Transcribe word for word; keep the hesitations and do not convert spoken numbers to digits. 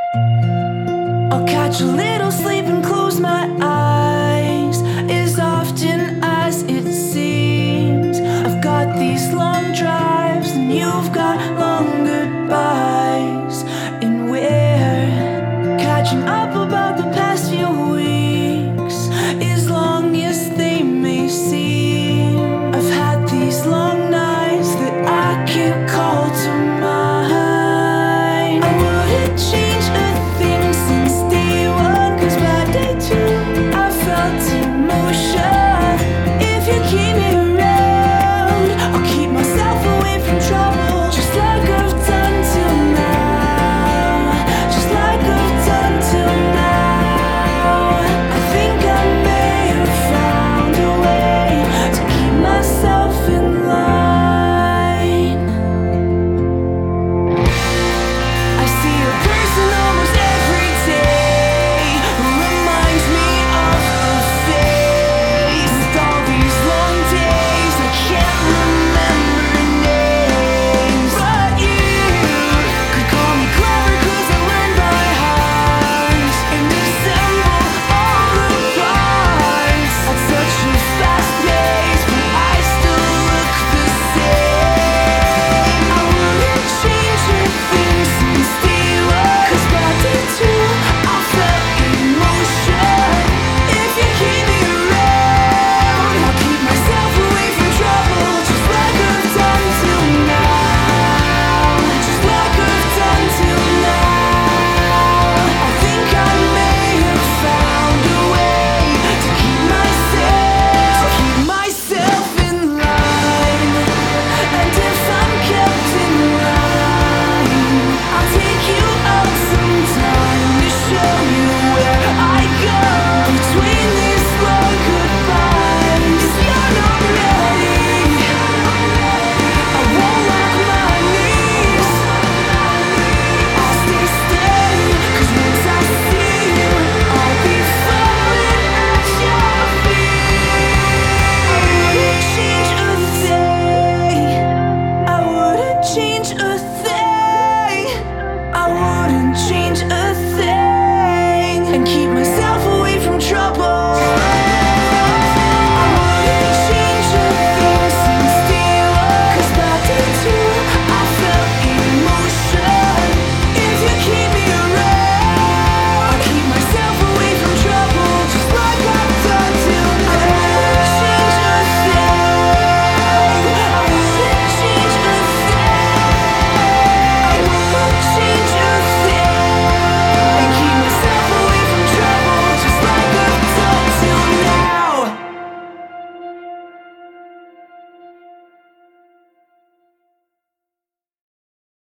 I'll catch a little sleep and close my eyes as often as it seems. I've got these long drives and you've got long goodbyes, and we're catching up about the past few weeks, as long as they may seem. I've had these long nights that I can't call to mind. I wouldn't change a thing since day one, 'cause by day two I felt emotion.